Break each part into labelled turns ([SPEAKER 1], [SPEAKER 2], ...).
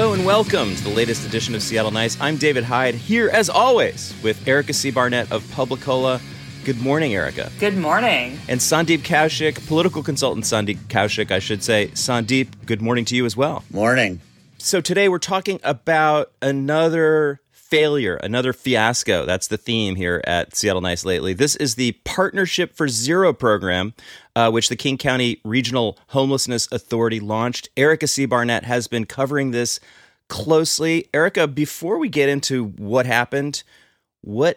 [SPEAKER 1] Hello and welcome to the latest edition of Seattle Nice. I'm David Hyde, here as always with Erica C. Barnett of Publicola. Good morning, Erica.
[SPEAKER 2] Good morning.
[SPEAKER 1] And Sandeep Kaushik, political consultant Sandeep Kaushik, I should say. Sandeep, good morning to you as well.
[SPEAKER 3] Morning.
[SPEAKER 1] So today we're talking about another failure, another fiasco. That's the theme here at Seattle Nice lately. This is the Partnership for Zero program, which the King County Regional Homelessness Authority launched. Erica C. Barnett has been covering this closely. Erica, before we get into what happened, what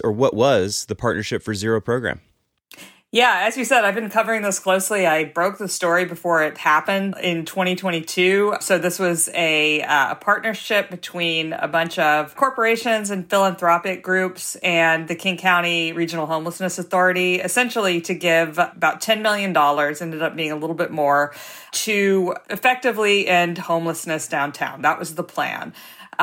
[SPEAKER 1] was the Partnership for Zero program?
[SPEAKER 2] Yeah, as you said, I've been covering this closely. I broke the story before it happened in 2022. So this was a partnership between a bunch of corporations and philanthropic groups and the King County Regional Homelessness Authority, essentially to give about $10 million, ended up being a little bit more, to effectively end homelessness downtown. That was the plan.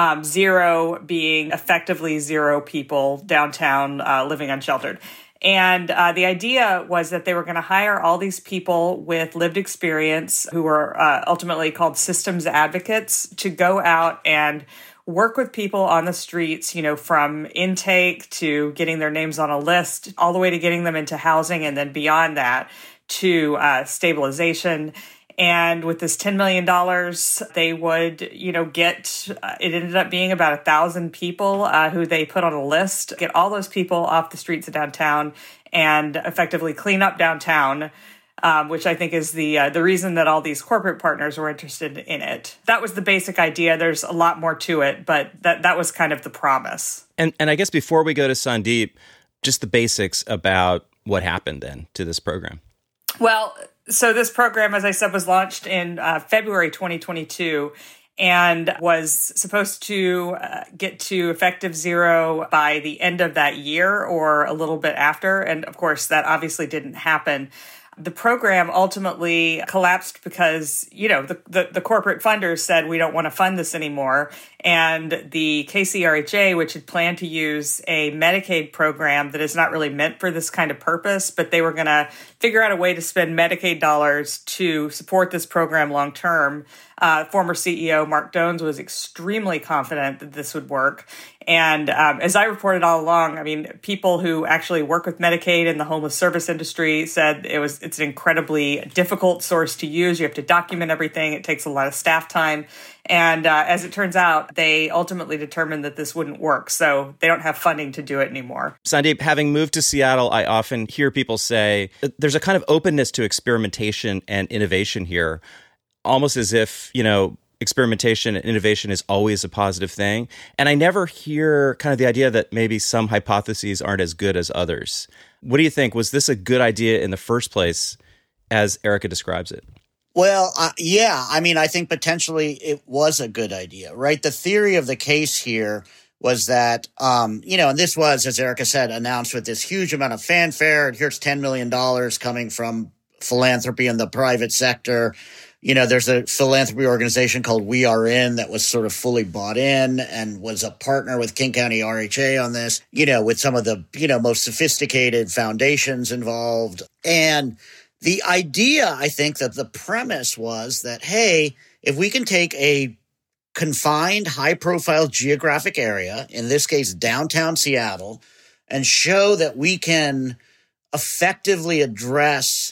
[SPEAKER 2] Zero being effectively zero people downtown living unsheltered. And the idea was that they were going to hire all these people with lived experience who were ultimately called systems advocates to go out and work with people on the streets, you know, from intake to getting their names on a list, all the way to getting them into housing, and then beyond that to stabilization. And with this $10 million, they would, it ended up being about 1,000 people who they put on a list, get all those people off the streets of downtown and effectively clean up downtown, which I think is the reason that all these corporate partners were interested in it. That was the basic idea. There's a lot more to it, but that was kind of the promise.
[SPEAKER 1] And I guess before we go to Sandeep, just the basics about what happened then to this program.
[SPEAKER 2] Well, so this program, as I said, was launched in February 2022 and was supposed to get to effective zero by the end of that year or a little bit after. And of course, that obviously didn't happen. The program ultimately collapsed because, the corporate funders said, we don't want to fund this anymore. And the KCRHA, which had planned to use a Medicaid program that is not really meant for this kind of purpose, but they were going to figure out a way to spend Medicaid dollars to support this program long term. Former CEO Mark Dones was extremely confident that this would work. And as I reported all along, people who actually work with Medicaid in the homeless service industry said it's an incredibly difficult source to use. You have to document everything. It takes a lot of staff time. And as it turns out, they ultimately determined that this wouldn't work. So they don't have funding to do it anymore.
[SPEAKER 1] Sandeep, having moved to Seattle, I often hear people say there's a kind of openness to experimentation and innovation here, almost as if, experimentation and innovation is always a positive thing. And I never hear kind of the idea that maybe some hypotheses aren't as good as others. What do you think? Was this a good idea in the first place, as Erica describes it?
[SPEAKER 3] Well, yeah. I think potentially it was a good idea, right? The theory of the case here was that, and this was, as Erica said, announced with this huge amount of fanfare. And here's $10 million coming from philanthropy in the private sector. There's a philanthropy organization called We Are In that was sort of fully bought in and was a partner with King County RHA on this, with some of the, most sophisticated foundations involved. And the idea, I think that the premise was that, hey, if we can take a confined, high-profile geographic area, in this case, downtown Seattle, and show that we can effectively address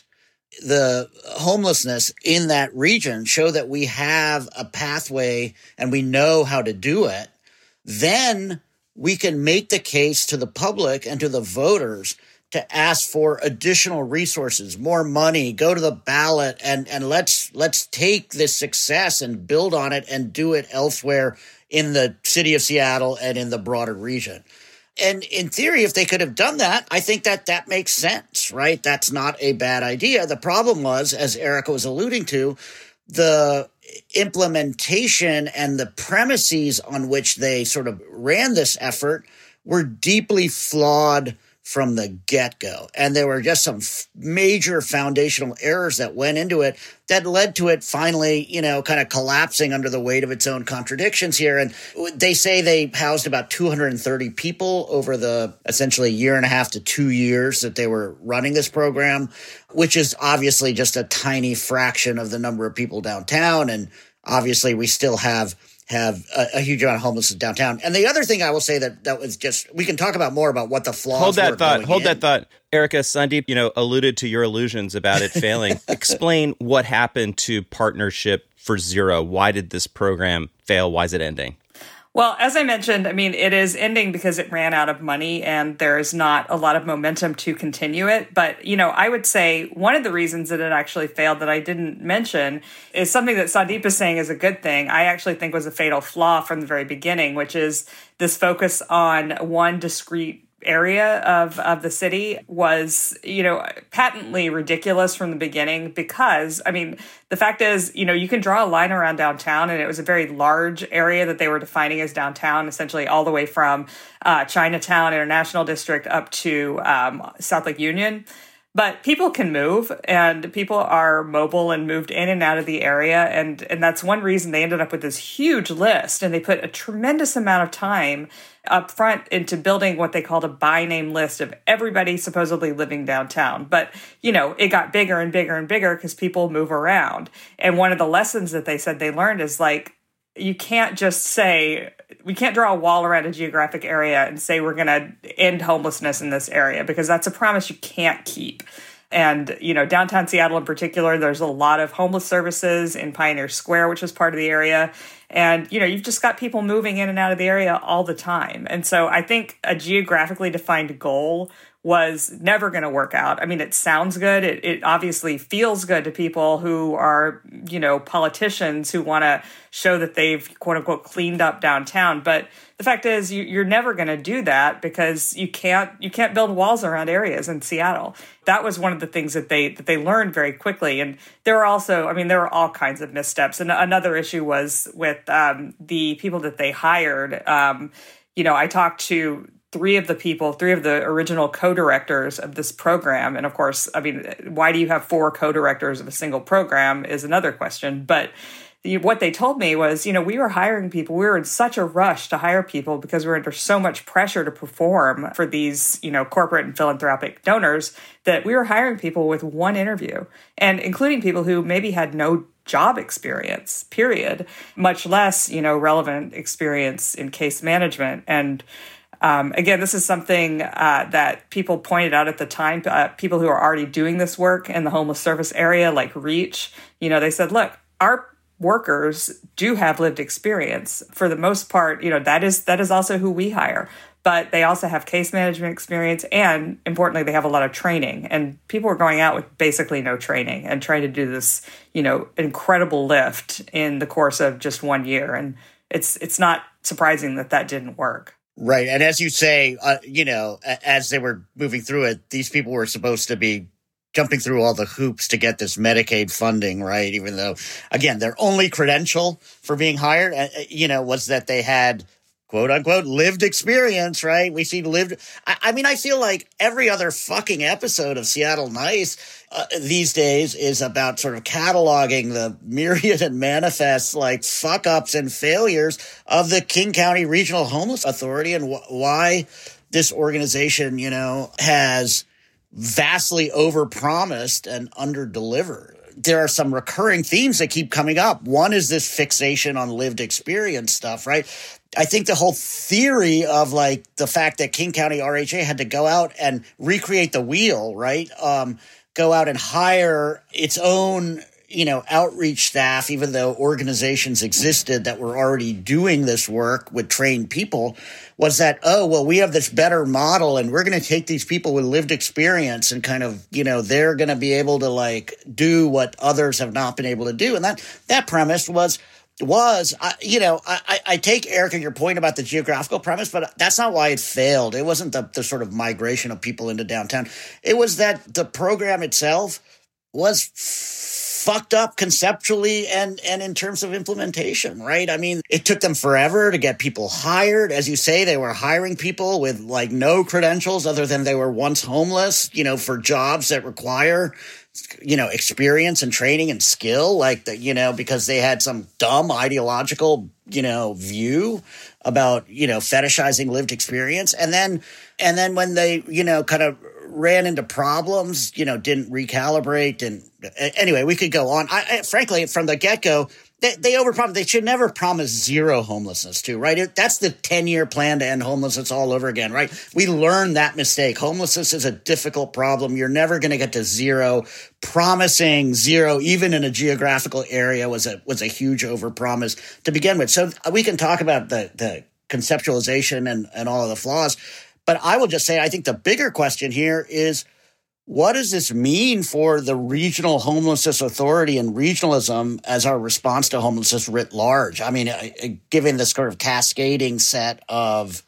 [SPEAKER 3] the homelessness in that region, show that we have a pathway and we know how to do it, then we can make the case to the public and to the voters to ask for additional resources, more money, go to the ballot, and let's take this success and build on it and do it elsewhere in the city of Seattle and in the broader region. And in theory, if they could have done that, I think that makes sense, right? That's not a bad idea. The problem was, as Erica was alluding to, the implementation and the premises on which they sort of ran this effort were deeply flawed from the get-go. And there were just some major foundational errors that went into it that led to it finally, kind of collapsing under the weight of its own contradictions here. And they say they housed about 230 people over the essentially year and a half to 2 years that they were running this program, which is obviously just a tiny fraction of the number of people downtown. And obviously we still have have a huge amount of homelessness downtown. And the other thing I will say that was just, we can talk about more about what the flaws
[SPEAKER 1] Hold that
[SPEAKER 3] were
[SPEAKER 1] thought.
[SPEAKER 3] going
[SPEAKER 1] Hold
[SPEAKER 3] in.
[SPEAKER 1] that thought. Erica, Sandeep, alluded to your illusions about it failing. Explain what happened to Partnership for Zero. Why did this program fail? Why is it ending?
[SPEAKER 2] Well, as I mentioned, it is ending because it ran out of money and there's not a lot of momentum to continue it. But, I would say one of the reasons that it actually failed that I didn't mention is something that Sandeep is saying is a good thing. I actually think was a fatal flaw from the very beginning, which is this focus on one discrete area of the city was, patently ridiculous from the beginning because, the fact is, you can draw a line around downtown and it was a very large area that they were defining as downtown, essentially all the way from Chinatown International District up to South Lake Union. But people can move and people are mobile and moved in and out of the area. And that's one reason they ended up with this huge list. And they put a tremendous amount of time up front into building what they called a by name list of everybody supposedly living downtown. But, it got bigger and bigger and bigger because people move around. And one of the lessons that they said they learned is you can't just say, we can't draw a wall around a geographic area and say we're going to end homelessness in this area because that's a promise you can't keep. And, downtown Seattle in particular, there's a lot of homeless services in Pioneer Square, which is part of the area. And, you've just got people moving in and out of the area all the time. And so I think a geographically defined goal was never going to work out. It sounds good. It obviously feels good to people who are, politicians who want to show that they've, quote unquote, cleaned up downtown. But the fact is you're never going to do that because you can't build walls around areas in Seattle. That was one of the things that they learned very quickly. And there were also, there were all kinds of missteps. And another issue was with the people that they hired. I talked to three of the original co-directors of this program. And of course, why do you have 4 co-directors of a single program is another question. But what they told me was, we were hiring people. We were in such a rush to hire people because we were under so much pressure to perform for these, corporate and philanthropic donors that we were hiring people with one interview and including people who maybe had no job experience, period, much less, relevant experience in case management. And again, this is something that people pointed out at the time, people who are already doing this work in the homeless service area, like REACH, they said, look, our workers do have lived experience. For the most part, that is also who we hire. But they also have case management experience and, importantly, they have a lot of training. And people were going out with basically no training and trying to do this, incredible lift in the course of just 1 year. And it's not surprising that didn't work.
[SPEAKER 3] Right. And as you say, as they were moving through it, these people were supposed to be jumping through all the hoops to get this Medicaid funding, right? Even though, again, their only credential for being hired, was that they had, quote unquote, lived experience, right? We see lived. I feel like every other fucking episode of Seattle Nice these days is about sort of cataloging the myriad and manifest fuck ups and failures of the King County Regional Homeless Authority and why this organization, has vastly overpromised and underdelivered. There are some recurring themes that keep coming up. One is this fixation on lived experience stuff, right? I think the whole theory of the fact that King County RHA had to go out and recreate the wheel, right? Go out and hire its own, outreach staff, even though organizations existed that were already doing this work with trained people, was that, we have this better model and we're going to take these people with lived experience and kind of, they're going to be able to do what others have not been able to do. And that premise I take, Erica, your point about the geographical premise, but that's not why it failed. It wasn't the sort of migration of people into downtown. It was that the program itself was fucked up conceptually and in terms of implementation, right? It took them forever to get people hired. As you say, they were hiring people with no credentials other than they were once homeless, for jobs that require experience and training and skill, because they had some dumb ideological, view about, fetishizing lived experience. And then when they, kind of ran into problems, didn't recalibrate. And anyway, we could go on. I frankly, from the get-go, They overpromise. They should never promise zero homelessness, too, right? That's the 10-year plan to end homelessness all over again, right? We learned that mistake. Homelessness is a difficult problem. You're never going to get to zero. Promising zero, even in a geographical area, was a huge overpromise to begin with. So we can talk about the conceptualization and all of the flaws, but I will just say I think the bigger question here is, what does this mean for the regional homelessness authority and regionalism as our response to homelessness writ large? I mean, given this sort of cascading set of,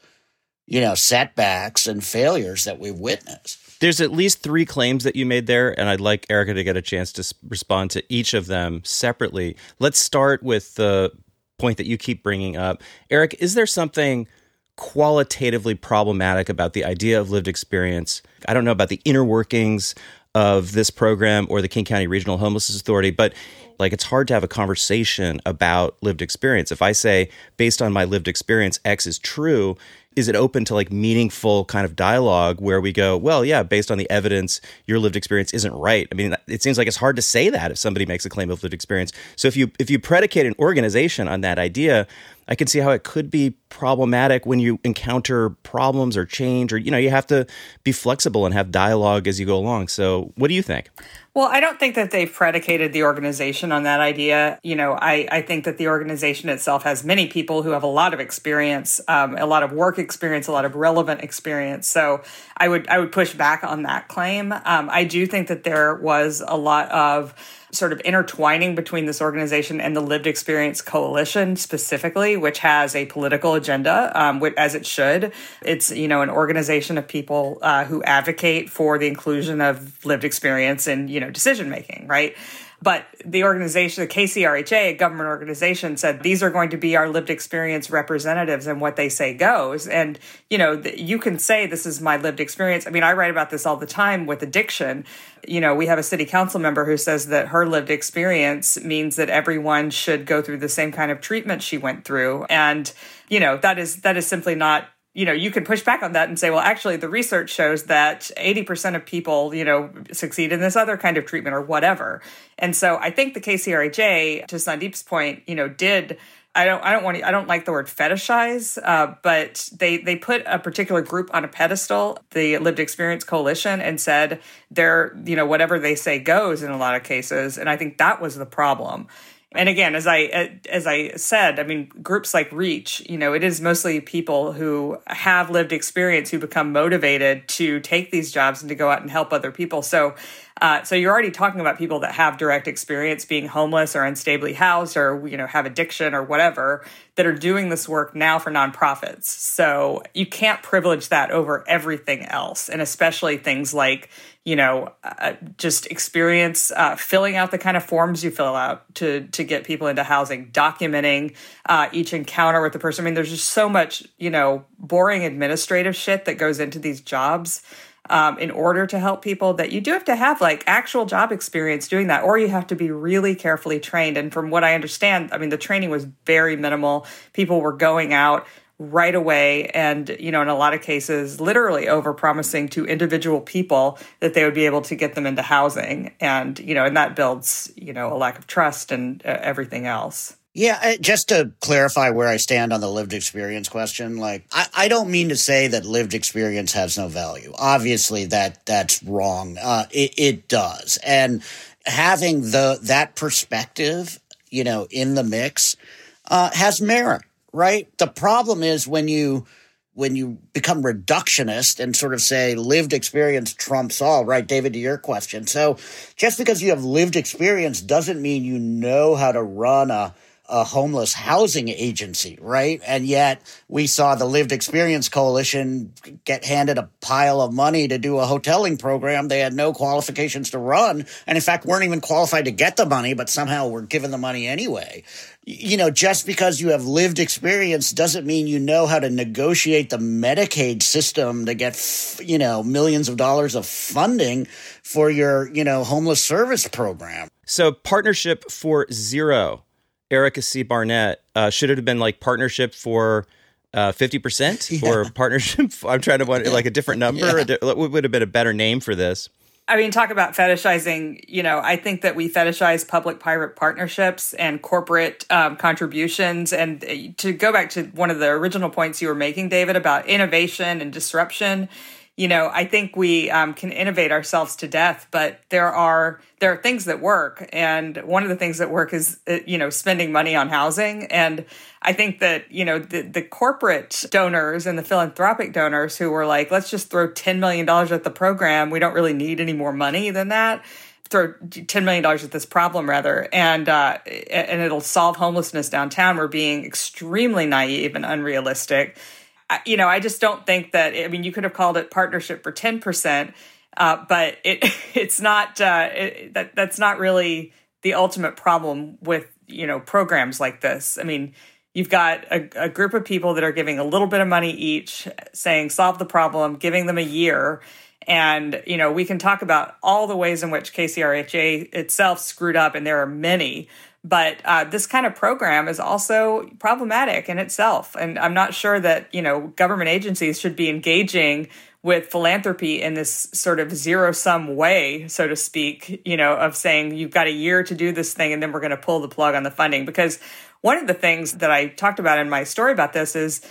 [SPEAKER 3] setbacks and failures that we've witnessed.
[SPEAKER 1] There's at least 3 claims that you made there, and I'd like Erica to get a chance to respond to each of them separately. Let's start with the point that you keep bringing up. Eric, is there something qualitatively problematic about the idea of lived experience? I don't know about the inner workings of this program or the King County Regional Homelessness Authority, but it's hard to have a conversation about lived experience. If I say, based on my lived experience, X is true, is it open to meaningful kind of dialogue where we go, well, yeah, based on the evidence, your lived experience isn't right? I mean, it seems like it's hard to say that if somebody makes a claim of lived experience. So if you predicate an organization on that idea, I can see how it could be problematic when you encounter problems or change, or, you have to be flexible and have dialogue as you go along. So what do you think?
[SPEAKER 2] Well, I don't think that they've predicated the organization on that idea. I think that the organization itself has many people who have a lot of experience, a lot of work experience, a lot of relevant experience. So I would push back on that claim. I do think that there was a lot of sort of intertwining between this organization and the Lived Experience Coalition specifically, which has a political agenda, as it should. It's, an organization of people who advocate for the inclusion of lived experience in, decision-making, right? But the organization, the KCRHA, a government organization, said these are going to be our lived experience representatives, and what they say goes. And, you can say this is my lived experience. I mean, I write about this all the time with addiction. We have a city council member who says that her lived experience means that everyone should go through the same kind of treatment she went through. And, that is simply not. You can push back on that and say, well, actually, the research shows that 80% of people, succeed in this other kind of treatment or whatever. And so I think the KCRHA, to Sandeep's point, did. I don't like the word fetishize, but they put a particular group on a pedestal, the Lived Experience Coalition, and said they're, whatever they say goes in a lot of cases. And I think that was the problem. And again, as I said, I mean, groups like REACH, it is mostly people who have lived experience who become motivated to take these jobs and to go out and help other people. So you're already talking about people that have direct experience being homeless or unstably housed or, have addiction or whatever, that are doing this work now for nonprofits. So you can't privilege that over everything else. And especially things like, just experience filling out the kind of forms you fill out to get people into housing, documenting each encounter with the person. I mean, there's just so much, boring administrative shit that goes into these jobs in order to help people, that you do have to have actual job experience doing that, or you have to be really carefully trained. And from what I understand, I mean, the training was very minimal. People were going out right away and, in a lot of cases, literally overpromising to individual people that they would be able to get them into housing. And, and that builds, a lack of trust and everything else.
[SPEAKER 3] Yeah, just to clarify where I stand on the lived experience question, I don't mean to say that lived experience has no value. Obviously, that's wrong. It does. And having that perspective, in the mix has merit. Right? The problem is when you become reductionist and sort of say lived experience trumps all, right, David, to your question. So just because you have lived experience doesn't mean you know how to run a homeless housing agency, right? And yet we saw the Lived Experience Coalition get handed a pile of money to do a hoteling program they had no qualifications to run, and in fact weren't even qualified to get the money, but somehow were given the money anyway. Just because you have lived experience doesn't mean you know how to negotiate the Medicaid system to get, millions of dollars of funding for your, homeless service program.
[SPEAKER 1] So Partnership for Zero, Erica C. Barnett, should it have been Partnership for 50% or Partnership? I'm trying to wonder, a different number.
[SPEAKER 3] Yeah.
[SPEAKER 1] What would have been a better name for this?
[SPEAKER 2] I mean, talk about fetishizing, I think that we fetishize public-private partnerships and corporate contributions. And to go back to one of the original points you were making, David, about innovation and disruption, I think we can innovate ourselves to death, but there are things that work. And one of the things that work is, spending money on housing. And I think that, the corporate donors and the philanthropic donors who were like, let's just throw $10 million at the program. We don't really need any more money than that. Throw $10 million at this problem, rather, and it'll solve homelessness downtown. We're being extremely naive and unrealistic. I just don't think that, you could have called it Partnership for 10%, but it's not, that's not really the ultimate problem with, programs like this. You've got a group of people that are giving a little bit of money each, saying, solve the problem, giving them a year. And, we can talk about all the ways in which KCRHA itself screwed up, and there are many. But this kind of program is also problematic in itself. And I'm not sure that, government agencies should be engaging with philanthropy in this sort of zero-sum way, so to speak, of saying you've got a year to do this thing and then we're going to pull the plug on the funding. Because one of the things that I talked about in my story about this is,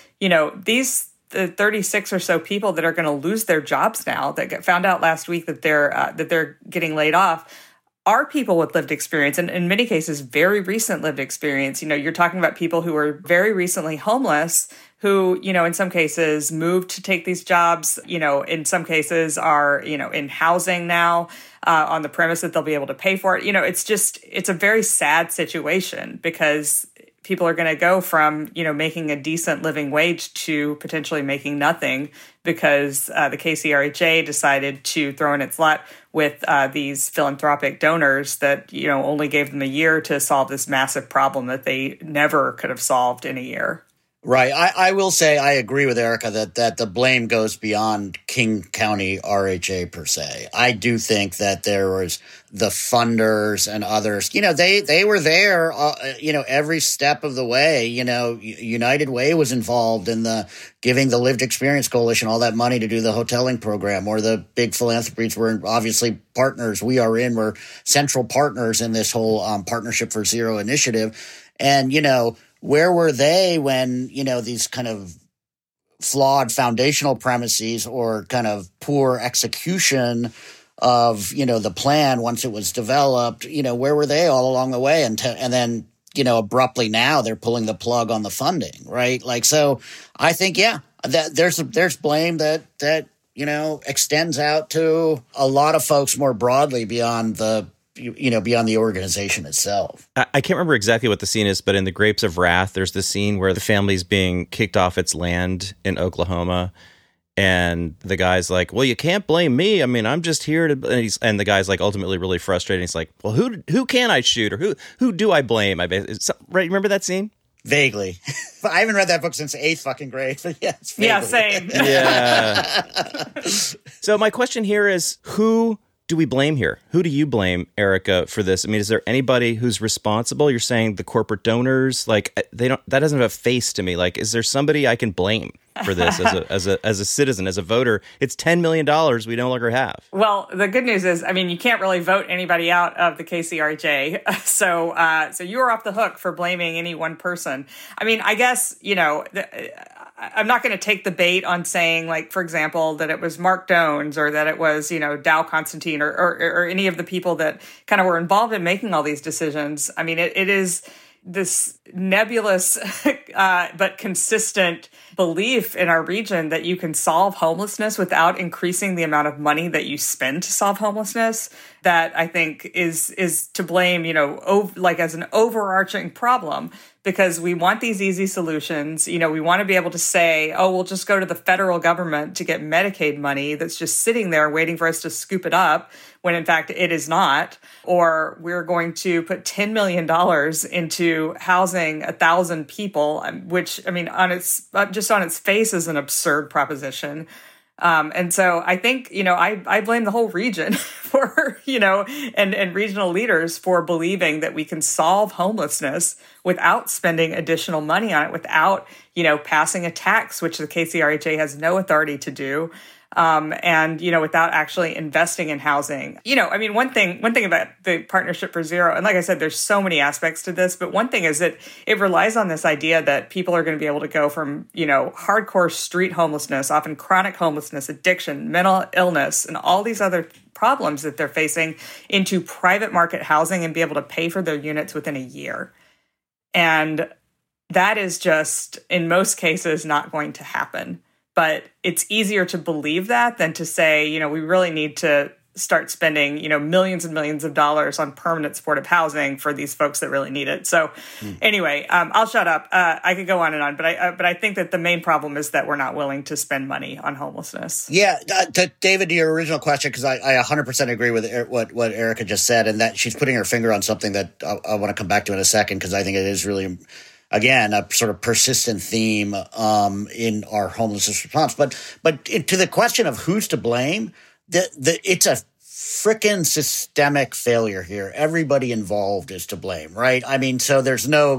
[SPEAKER 2] the 36 or so people that are going to lose their jobs now, that found out last week that they're getting laid off, are people with lived experience, and in many cases, very recent lived experience. You're talking about people who were very recently homeless, who, in some cases moved to take these jobs, in some cases are, in housing now on the premise that they'll be able to pay for it. It's a very sad situation, because people are going to go from, making a decent living wage to potentially making nothing, because the KCRHA decided to throw in its lot with these philanthropic donors that, only gave them a year to solve this massive problem that they never could have solved in a year.
[SPEAKER 3] Right. I will say I agree with Erica that the blame goes beyond King County RHA per se. I do think that there was the funders and others, they were there, every step of the way. United Way was involved in giving the Lived Experience Coalition all that money to do the hoteling program, or the big philanthropies were obviously partners. We're central partners in this whole Partnership for Zero initiative. And, where were they when, these kind of flawed foundational premises or kind of poor execution of, the plan once it was developed, where were they all along the way? And then, abruptly now they're pulling the plug on the funding, right? So I think, that there's blame that extends out to a lot of folks more broadly beyond the organization itself.
[SPEAKER 1] I can't remember exactly what the scene is, but in The Grapes of Wrath, there's the scene where the family's being kicked off its land in Oklahoma. And the guy's like, well, you can't blame me. I'm just here to, and the guy's like ultimately really frustrated. He's like, well, who can I shoot, or who do I blame? Right. Remember that scene?
[SPEAKER 3] Vaguely. I haven't read that book since 8th fucking grade, but yes.
[SPEAKER 2] Yeah, same.
[SPEAKER 1] Yeah. So my question here is, who do we blame here? Who do you blame, Erica, for this? Is there anybody who's responsible? You're saying the corporate donors, that doesn't have a face to me. Is there somebody I can blame for this as a citizen, as a voter? It's $10 million we no longer have.
[SPEAKER 2] Well, the good news is, you can't really vote anybody out of the KCRHA. So you're off the hook for blaming any one person. I guess, I'm not going to take the bait on saying, for example, that it was Mark Dones, or that it was, Dow Constantine, or any of the people that kind of were involved in making all these decisions. It is this nebulous but consistent belief in our region that you can solve homelessness without increasing the amount of money that you spend to solve homelessness, that I think is to blame, as an overarching problem, because we want these easy solutions. We want to be able to say, oh, we'll just go to the federal government to get Medicaid money that's just sitting there waiting for us to scoop it up, when in fact it is not. Or we're going to put $10 million into housing 1,000 people, which, on its face is an absurd proposition. And so I think, I blame the whole region for, and regional leaders for believing that we can solve homelessness without spending additional money on it, without, passing a tax, which the KCRHA has no authority to do. and, without actually investing in housing. One thing about the Partnership for Zero, and like I said, there's so many aspects to this, but one thing is that it relies on this idea that people are going to be able to go from, hardcore street homelessness, often chronic homelessness, addiction, mental illness, and all these other problems that they're facing into private market housing and be able to pay for their units within a year. And that is just, in most cases, not going to happen. But it's easier to believe that than to say, we really need to start spending, millions and millions of dollars on permanent supportive housing for these folks that really need it. So anyway, I'll shut up. I could go on and on, but I think that the main problem is that we're not willing to spend money on homelessness.
[SPEAKER 3] Yeah. David, to your original question, because I 100% agree with what Erica just said, and that she's putting her finger on something that I want to come back to in a second, because I think it is really, again, a sort of persistent theme in our homelessness response. But to the question of who's to blame, it's a frickin' systemic failure here. Everybody involved is to blame, right? So there's no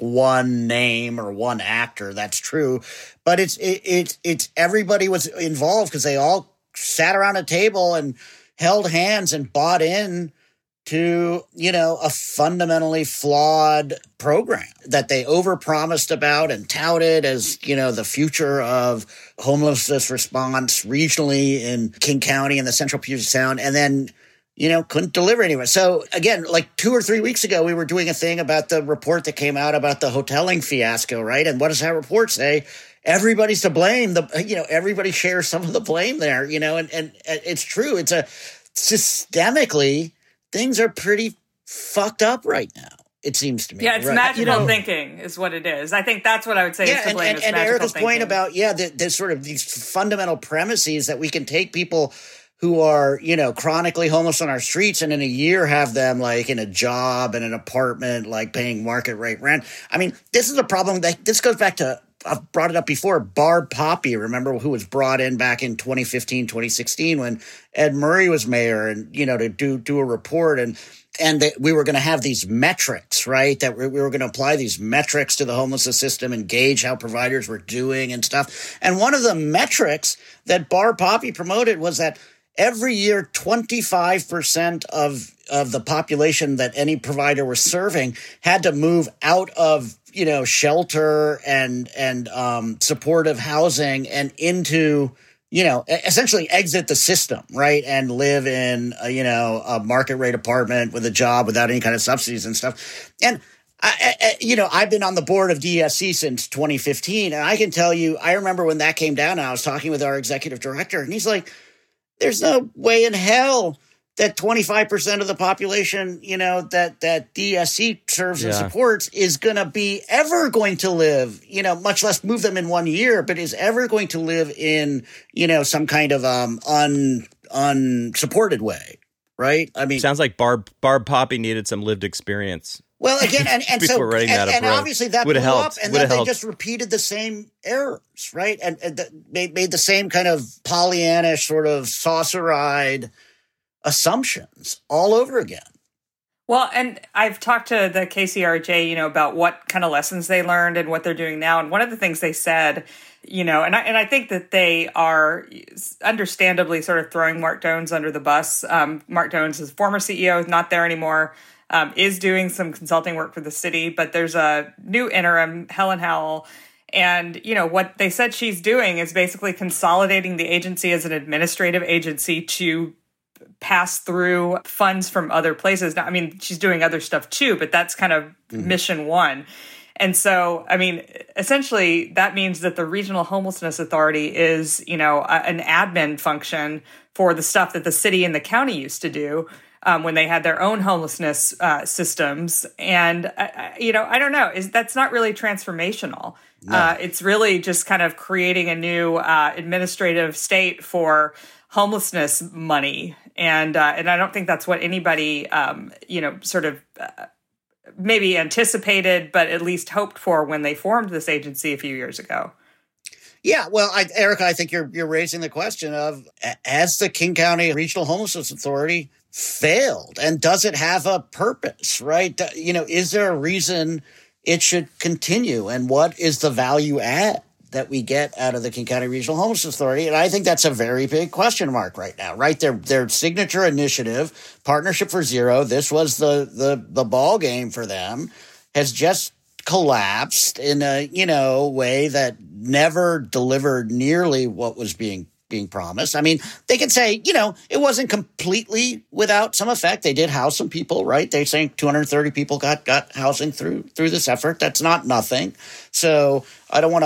[SPEAKER 3] one name or one actor. That's true, but it's everybody was involved because they all sat around a table and held hands and bought in to, a fundamentally flawed program that they overpromised about and touted as, the future of homelessness response regionally in King County and the Central Puget Sound, and then, couldn't deliver anywhere. So again, 2 or 3 weeks ago, we were doing a thing about the report that came out about the hoteling fiasco, right? And what does that report say? Everybody's to blame. Everybody shares some of the blame there, and it's true. It's systemically, things are pretty fucked up right now, it seems to me.
[SPEAKER 2] Yeah, it's magical thinking is what it is. I think that's what I would say is to blame. And
[SPEAKER 3] Erica's
[SPEAKER 2] thinking.
[SPEAKER 3] Point about, there's sort of these fundamental premises that we can take people who are, chronically homeless on our streets and in a year have them in a job and an apartment, paying market rate rent. This is a problem this goes back to, I've brought it up before, Barb Poppy, remember, who was brought in back in 2015, 2016 when Ed Murray was mayor, and, to do a report, and we were going to have these metrics, right? That we were going to apply these metrics to the homelessness system and gauge how providers were doing and stuff. And one of the metrics that Barb Poppy promoted was that every year, 25% of the population that any provider was serving had to move out of, shelter and supportive housing and into, essentially exit the system, right? And live in, a market rate apartment with a job without any kind of subsidies and stuff. And I've been on the board of DSC since 2015, and I can tell you, I remember when that came down, and I was talking with our executive director, and he's like, there's no way in hell that 25% of the population, that DSC serves and supports is going to be ever going to live, much less move them in 1 year, but is ever going to live in, some kind of unsupported way, right?
[SPEAKER 1] Sounds like Barb Poppy needed some lived experience.
[SPEAKER 3] Well, again, and so, and obviously that blew up, and then they just repeated the same errors, right? And made the same kind of Pollyannish sort of saucer-eyed assumptions all over again.
[SPEAKER 2] Well, and I've talked to the KCRJ, about what kind of lessons they learned and what they're doing now. And one of the things they said, and I think that they are understandably sort of throwing Mark Jones under the bus. Mark Jones is former CEO, is not there anymore, is doing some consulting work for the city, but there's a new interim, Helen Howell. And, what they said she's doing is basically consolidating the agency as an administrative agency to pass through funds from other places. Now, she's doing other stuff too, but that's kind of mission one. And so, essentially that means that the Regional Homelessness Authority is, an admin function for the stuff that the city and the county used to do when they had their own homelessness systems. And, I don't know, that's not really transformational. No. It's really just kind of creating a new administrative state for homelessness money. And I don't think that's what anybody, maybe anticipated, but at least hoped for when they formed this agency a few years ago.
[SPEAKER 3] Yeah, well, Erica, I think you're raising the question of, has the King County Regional Homelessness Authority failed? And does it have a purpose, right? Is there a reason it should continue? And what is the value add that we get out of the King County Regional Homelessness Authority. And I think that's a very big question mark right now, right? Their signature initiative, Partnership for Zero, this was the ball game for them, has just collapsed in a, way that never delivered nearly what was being promised. I mean, they can say, it wasn't completely without some effect. They did house some people, right? They're saying 230 people got housing through this effort. That's not nothing. So I don't want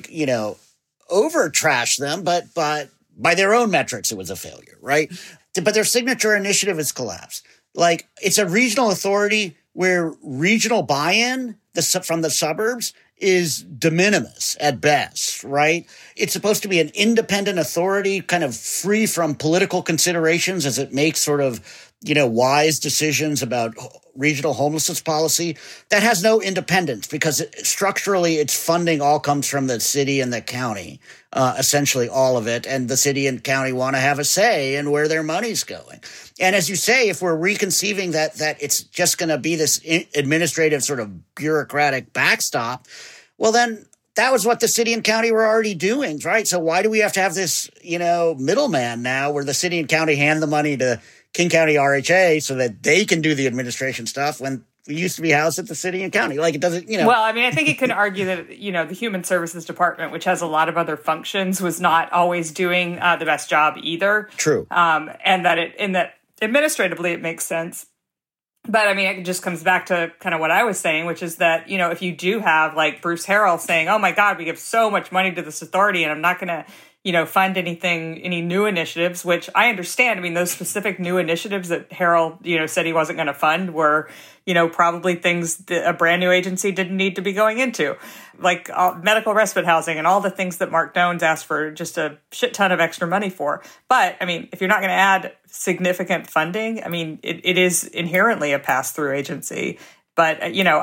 [SPEAKER 3] to over trash them, but by their own metrics, it was a failure, right? But their signature initiative has collapsed. Like, it's a regional authority where regional buy-in from the suburbs is de minimis at best, right? It's supposed to be an independent authority, kind of free from political considerations as it makes sort of, wise decisions about regional homelessness policy. That has no independence because structurally its funding all comes from the city and the county, essentially all of it. And the city and county want to have a say in where their money's going. And as you say, if we're reconceiving that it's just going to be this administrative sort of bureaucratic backstop, well, then that was what the city and county were already doing, right? So why do we have to have this, middleman now where the city and county hand the money to King County RHA so that they can do the administration stuff when we used to be housed at the city and county? Like, it doesn't,
[SPEAKER 2] Well, I mean, I think you could argue that, the Human Services Department, which has a lot of other functions, was not always doing the best job either.
[SPEAKER 3] True.
[SPEAKER 2] And that administratively it makes sense. But I mean, it just comes back to kind of what I was saying, which is that, if you do have like Bruce Harrell saying, oh my God, we give so much money to this authority and I'm not going to, fund any new initiatives, which I understand. I mean, those specific new initiatives that Harrell, said he wasn't going to fund were, probably things that a brand new agency didn't need to be going into, like medical respite housing and all the things that Mark Dones asked for just a shit ton of extra money for. But I mean, if you're not going to add significant funding, I mean, it is inherently a pass-through agency. But,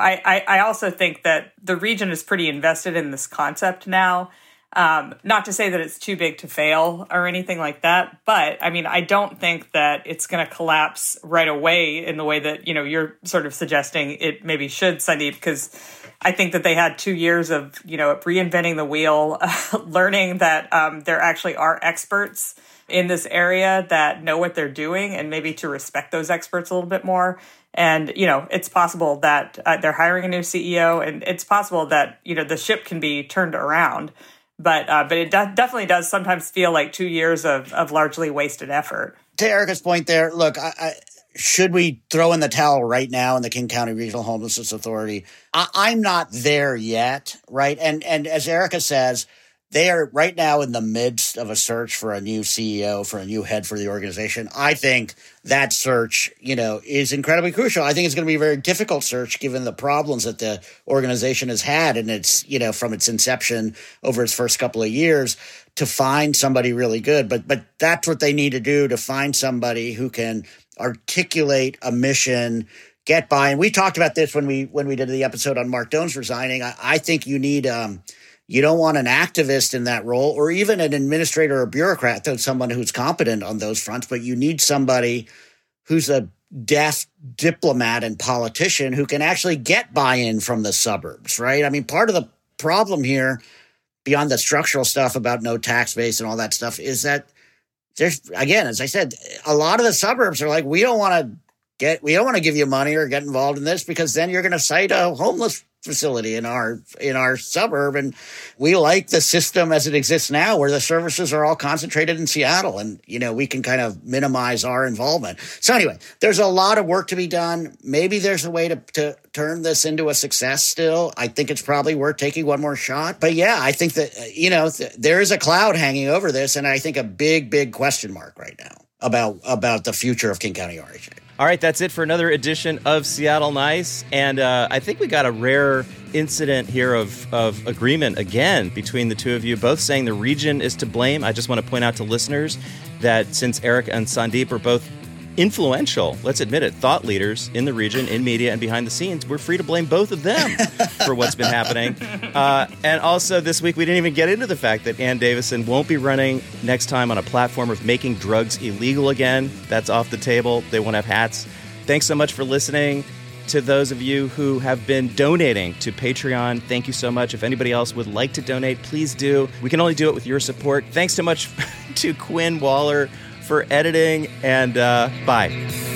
[SPEAKER 2] I also think that the region is pretty invested in this concept now. Not to say that it's too big to fail or anything like that, but I mean, I don't think that it's going to collapse right away in the way that, you're sort of suggesting it maybe should, Sandeep, because I think that they had 2 years of, reinventing the wheel, learning that there actually are experts in this area that know what they're doing, and maybe to respect those experts a little bit more. And, it's possible that they're hiring a new CEO, and it's possible that, the ship can be turned around. But it definitely does sometimes feel like 2 years of largely wasted effort.
[SPEAKER 3] To Erica's point there, look, should we throw in the towel right now in the King County Regional Homelessness Authority? I'm not there yet, right? And as Erica says, they are right now in the midst of a search for a new CEO, for a new head for the organization. I think that search, is incredibly crucial. I think it's going to be a very difficult search given the problems that the organization has had and its, from its inception over its first couple of years to find somebody really good. But that's what they need to do, to find somebody who can articulate a mission, get by. And we talked about this when we did the episode on Mark Dones resigning. I think you need you don't want an activist in that role or even an administrator or bureaucrat, though someone who's competent on those fronts, but you need somebody who's a deft diplomat and politician who can actually get buy-in from the suburbs, right? I mean, part of the problem here, beyond the structural stuff about no tax base and all that stuff, is that there's, again, as I said, a lot of the suburbs are like, we don't want to give you money or get involved in this because then you're going to cite a homeless facility in our suburb. And we like the system as it exists now where the services are all concentrated in Seattle and, we can kind of minimize our involvement. So anyway, there's a lot of work to be done. Maybe there's a way to turn this into a success still. I think it's probably worth taking one more shot. But yeah, I think that, there is a cloud hanging over this. And I think a big, big question mark right now about the future of King County RHA.
[SPEAKER 1] All right, that's it for another edition of Seattle Nice. And I think we got a rare incident here of agreement again between the two of you, both saying the region is to blame. I just want to point out to listeners that since Eric and Sandeep are both influential, let's admit it, thought leaders in the region, in media, and behind the scenes, we're free to blame both of them for what's been happening. And also this week, we didn't even get into the fact that Ann Davison won't be running next time on a platform of making drugs illegal again. That's off the table. They won't have hats. Thanks so much for listening. to those of you who have been donating to Patreon. Thank you so much. If anybody else would like to donate, please do. We can only do it with your support. Thanks so much to Quinn Waller for editing, and bye.